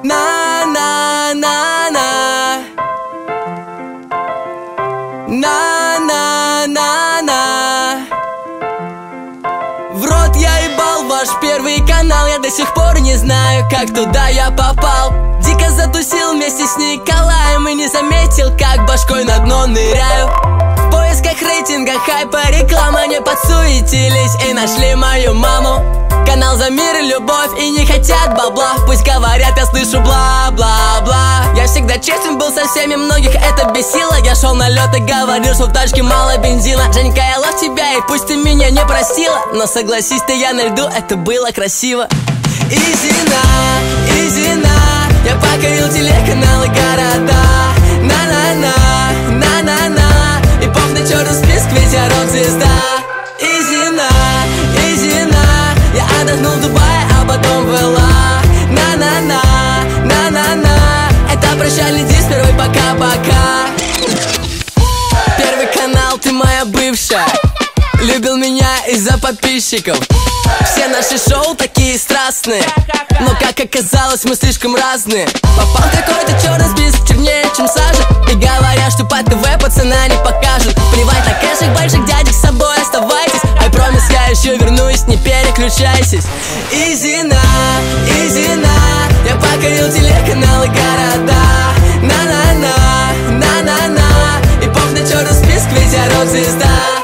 На-на-на-на, на-на-на-на. В рот я ебал ваш первый канал. Я до сих пор не знаю, как туда я попал. Дико затусил вместе с Николаем и не заметил, как башкой на дно ныряю. В поисках рейтинга, хайпа, реклама, не подсуетились и нашли мою маму. Канал за мир и любовь и не хотят бабла. Пусть говорят, я слышу бла-бла-бла. Я всегда честен был со всеми, многих это бесило. Я шел на лед и говорил, что в тачке мало бензина. Женька, я лов тебя, и пусть ты меня не простила, но согласись ты, я на льду, это было красиво. Изина, я покорил телеканалы города. На-на-на, на-на-на, и полный черный список, ведь я рок-звезда. Изина, я отдохнул в Дубае, а потом в ЛА. На-на-на, на-на-на, это прощальный диск, первый пока-пока. Первый канал, ты моя бывшая, любил меня из-за подписчиков. Все наши шоу такие страстные, но как оказалось, мы слишком разные. Попал в какой-то черный список, чернее, чем сажа. И говорят, что по ТВ пацана не покажут. Плевать на кэшек, больших дядек, с собой оставайтесь. I promise, я еще вернусь, не переключайтесь. Изина, я покорил телеканалы города. На-на-на, на-на-на, и полный черный список, ведь я рок-звезда.